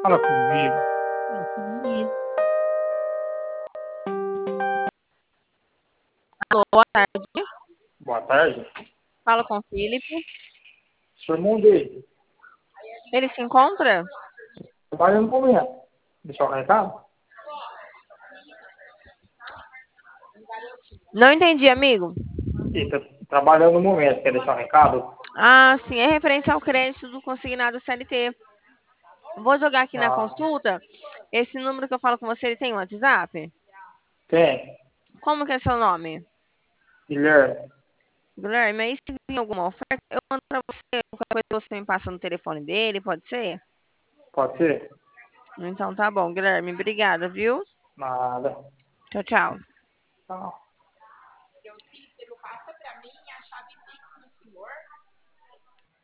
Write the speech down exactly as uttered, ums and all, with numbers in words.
Fala comigo. Alô, boa tarde. Boa tarde. Fala com o Felipe. Sou irmão dele. Ele se encontra? Trabalha no momento. Deixar o recado? Não entendi, amigo. Ele tá trabalhando no momento. Quer deixar o recado? Ah, sim, é referente ao crédito do consignado C L T. Vou jogar aqui na Ah, consulta. Esse número que eu falo com você, ele tem um WhatsApp? tem. Como que é seu nome? Guilherme. Guilherme, aí se vir alguma oferta, eu mando pra você. Qualquer coisa você me passa no telefone dele, pode ser? Pode ser? Então tá bom, Guilherme. Obrigada, viu? Nada. Tchau, tchau. Tchau.